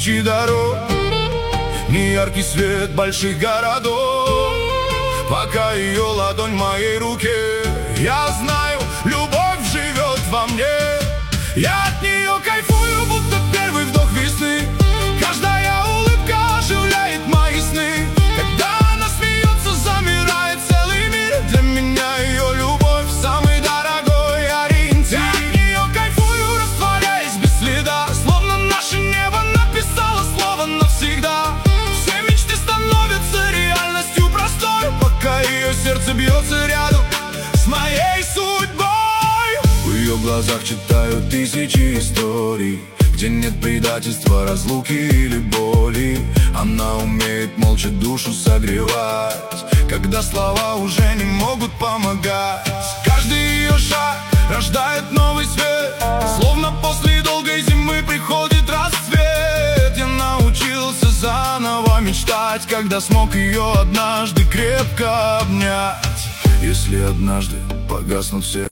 тысячи дорог, не яркий свет больших городов. Пока ее ладонь в моей руке, я знаю, любовь живет во мне. Я от нее кайфую, будто первый вдох весны. Каждая улыбка оживляет мои сны. Когда она смеется, замирает целый мир. Для меня ее любовь самый дорогой ориентир. Я от нее кайфую, растворяясь без следа, словно наше небо написало слово навсегда. Все мечты становятся реальностью простой, пока ее сердце бьется рядом с моей судьбой. В ее глазах читаю тысячи историй, где нет предательства, разлуки или боли. Она умеет молча душу согревать, когда слова уже не могут помогать. Каждый ее шаг рождает новый свет, словно после долгой зимы приходит рассвет. Я научился заново мечтать, когда смог ее однажды крепко обнять. Если однажды погаснут все